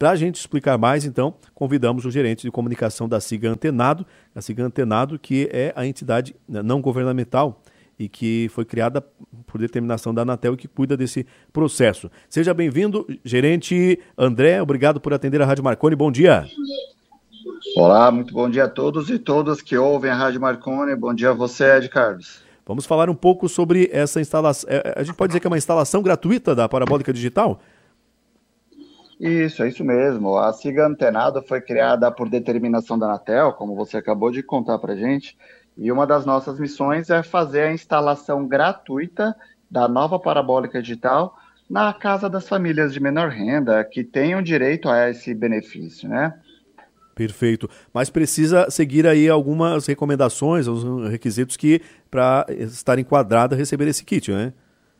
Para a gente explicar mais, então, convidamos o gerente de comunicação da SIGA Antenado, a SIGA Antenado, que é a entidade não governamental e que foi criada por determinação da Anatel e que cuida desse processo. Seja bem-vindo, gerente André, obrigado por atender a Rádio Marconi, bom dia. Olá, muito bom dia a todos e todas que ouvem a Rádio Marconi, bom dia a você, Ed Carlos. Vamos falar um pouco sobre essa instalação, a gente pode dizer que é uma instalação gratuita da parabólica digital? Isso, é isso mesmo. A SIGA Antenado foi criada por determinação da Anatel, como você acabou de contar para a gente, e uma das nossas missões é fazer a instalação gratuita da nova parabólica digital na casa das famílias de menor renda que tenham direito a esse benefício, né? Perfeito. Mas precisa seguir aí algumas recomendações, os requisitos que para estar enquadrada receber esse kit, né?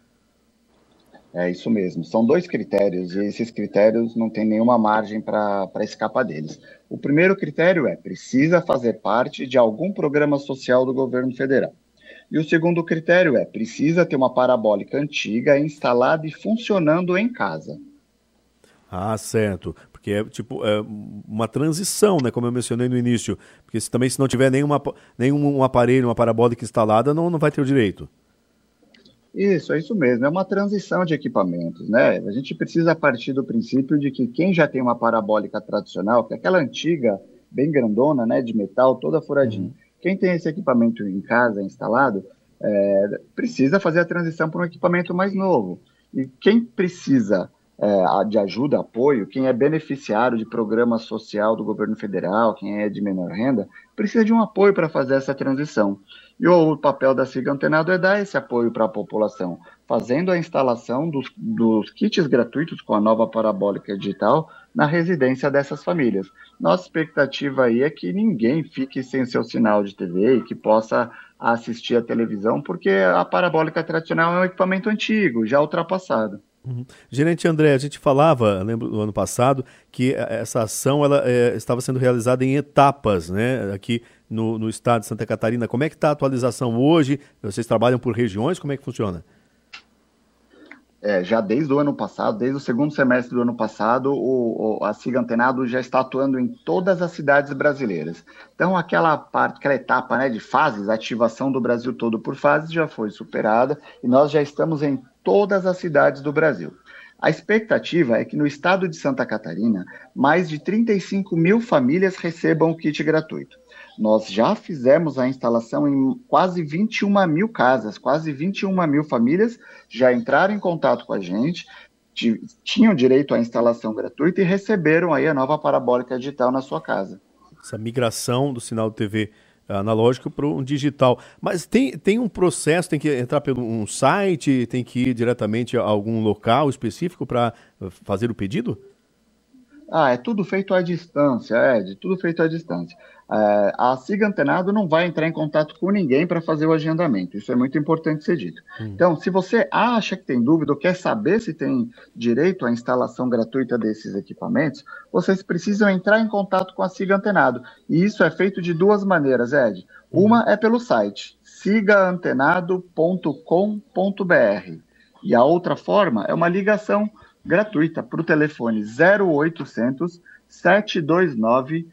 É isso mesmo. São 2 critérios e esses critérios não tem nenhuma margem para escapar deles. O primeiro critério é precisa fazer parte de algum programa social do governo federal. E o segundo critério é precisa ter uma parabólica antiga instalada e funcionando em casa. Ah, certo. Porque é tipo uma transição, né? Como eu mencionei no início. Porque se não tiver nenhum aparelho, uma parabólica instalada, não vai ter o direito. Isso, é isso mesmo. É uma transição de equipamentos, né? A gente precisa partir do princípio de que quem já tem uma parabólica tradicional, que é aquela antiga, bem grandona, né, de metal, toda furadinha. Quem tem esse equipamento em casa instalado, precisa fazer a transição para um equipamento mais novo. E quem precisa de ajuda, apoio, quem é beneficiário de programa social do governo federal, quem é de menor renda, precisa de um apoio para fazer essa transição. E o papel da SIGA Antenado é dar esse apoio para a população, fazendo a instalação dos kits gratuitos com a nova parabólica digital na residência dessas famílias. Nossa expectativa aí é que ninguém fique sem seu sinal de TV e que possa assistir a televisão, porque a parabólica tradicional é um equipamento antigo, já ultrapassado. Uhum. Gerente André, a gente falava, lembro do ano passado, que essa ação ela estava sendo realizada em etapas, né? Aqui no estado de Santa Catarina. Como é que está a atualização hoje? Vocês trabalham por regiões? Como é que funciona? Já desde o ano passado, desde o segundo semestre do ano passado, a SIGA Antenado já está atuando em todas as cidades brasileiras. Então, aquela etapa, né, de fases, a ativação do Brasil todo por fases já foi superada e nós já estamos em todas as cidades do Brasil. A expectativa é que no estado de Santa Catarina, mais de 35 mil famílias recebam o kit gratuito. Nós já fizemos a instalação em quase 21 mil casas, quase 21 mil famílias já entraram em contato com a gente, tinham direito à instalação gratuita e receberam aí a nova parabólica digital na sua casa. Essa migração do sinal de TV analógico para um digital. Mas tem um processo, tem que entrar pelo um site, tem que ir diretamente a algum local específico para fazer o pedido? É tudo feito à distância, Ed, tudo feito à distância. A SIGA Antenado não vai entrar em contato com ninguém para fazer o agendamento, isso é muito importante ser dito. Então, se você acha que tem dúvida ou quer saber se tem direito à instalação gratuita desses equipamentos, vocês precisam entrar em contato com a SIGA Antenado. E isso é feito de 2 maneiras, Ed. Uma é pelo site sigaantenado.com.br e a outra forma é uma ligação gratuita para o telefone 0800 729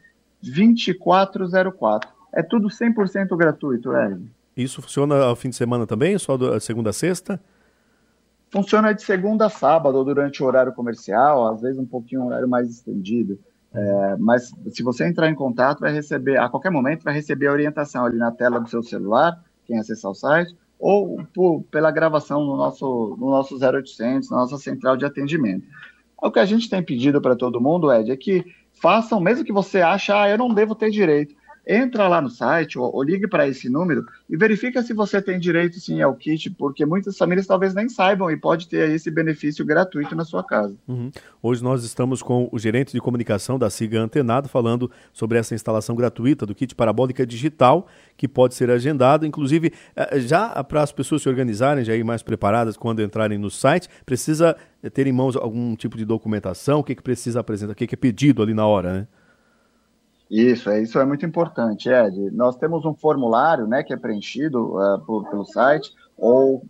2404. É tudo 100% gratuito, Ed. Isso funciona ao fim de semana também, só de segunda a sexta? Funciona de segunda a sábado, ou durante o horário comercial, às vezes um pouquinho um horário mais estendido. Mas se você entrar em contato, vai receber, a qualquer momento, vai receber a orientação ali na tela do seu celular, quem acessar o site, ou pela gravação no nosso 0800, na nossa central de atendimento. O que a gente tem pedido para todo mundo, Ed, é que façam, mesmo que você ache, eu não devo ter direito, entra lá no site ou ligue para esse número e verifica se você tem direito sim ao kit, porque muitas famílias talvez nem saibam e pode ter esse benefício gratuito na sua casa. Hoje nós estamos com o gerente de comunicação da SIGA Antenado falando sobre essa instalação gratuita do kit parabólica digital que pode ser agendado, inclusive já para as pessoas se organizarem, já ir mais preparadas quando entrarem no site, precisa ter em mãos algum tipo de documentação, o que precisa apresentar, o que é pedido ali na hora, né? Isso é muito importante, Ed. Nós temos um formulário, né, que é preenchido pelo site ou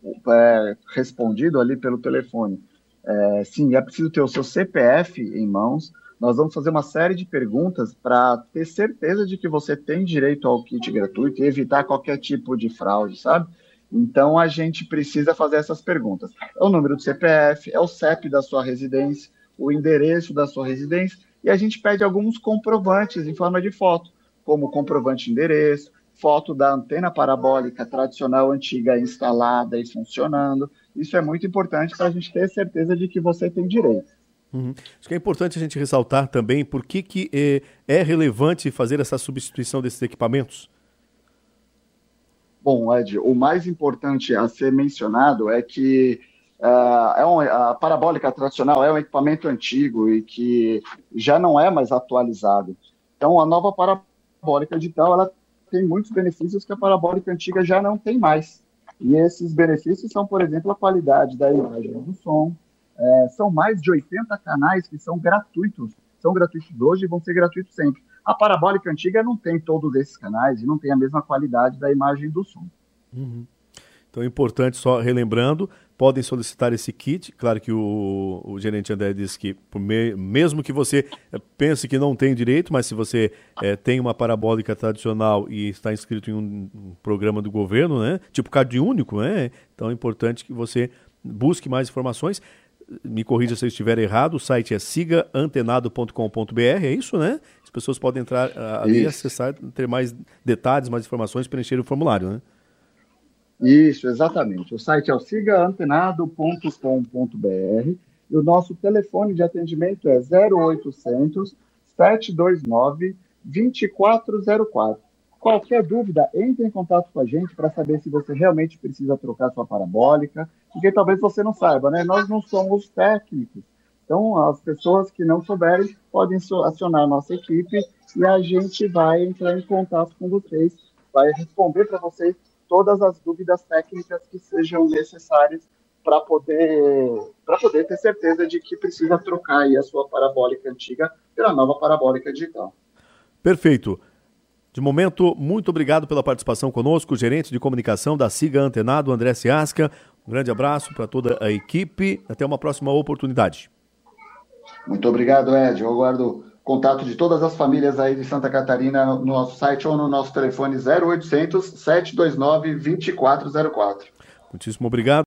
respondido ali pelo telefone. Sim, é preciso ter o seu CPF em mãos, nós vamos fazer uma série de perguntas para ter certeza de que você tem direito ao kit gratuito e evitar qualquer tipo de fraude, sabe? Então, a gente precisa fazer essas perguntas. É o número do CPF, é o CEP da sua residência, o endereço da sua residência, e a gente pede alguns comprovantes em forma de foto, como comprovante de endereço, foto da antena parabólica tradicional antiga instalada e funcionando. Isso é muito importante para a gente ter certeza de que você tem direito. Uhum. Acho que é importante a gente ressaltar também por que é relevante fazer essa substituição desses equipamentos. Bom, Ed, o mais importante a ser mencionado é que a parabólica tradicional é um equipamento antigo e que já não é mais atualizado. Então, a nova parabólica digital ela tem muitos benefícios que a parabólica antiga já não tem mais. E esses benefícios são, por exemplo, a qualidade da imagem e do som. São mais de 80 canais que são gratuitos hoje e vão ser gratuitos sempre. A parabólica antiga não tem todos esses canais e não tem a mesma qualidade da imagem e do som. Uhum. Então é importante, só relembrando, podem solicitar esse kit. Claro que o gerente André disse que mesmo que você pense que não tem direito, mas se você tem uma parabólica tradicional e está inscrito em um programa do governo, né, tipo Cade Único, né, então é importante que você busque mais informações. Me corrija se eu estiver errado, o site é sigaantenado.com.br, é isso, né? As pessoas podem entrar ali, acessar, ter mais detalhes, mais informações, preencher o formulário, né? Isso, exatamente. O site é o sigaantenado.com.br e o nosso telefone de atendimento é 0800 729 2404. Qualquer dúvida, entre em contato com a gente para saber se você realmente precisa trocar sua parabólica, porque talvez você não saiba, né? Nós não somos técnicos. Então, as pessoas que não souberem podem acionar a nossa equipe e a gente vai entrar em contato com vocês, vai responder para vocês todas as dúvidas técnicas que sejam necessárias para poder ter certeza de que precisa trocar aí a sua parabólica antiga pela nova parabólica digital. Perfeito. De momento, muito obrigado pela participação conosco, o gerente de comunicação da Siga Antenado, André Ciasca. Um grande abraço para toda a equipe. Até uma próxima oportunidade. Muito obrigado, Ed. Eu aguardo contato de todas as famílias aí de Santa Catarina no nosso site ou no nosso telefone 0800 729 2404. Muitíssimo obrigado.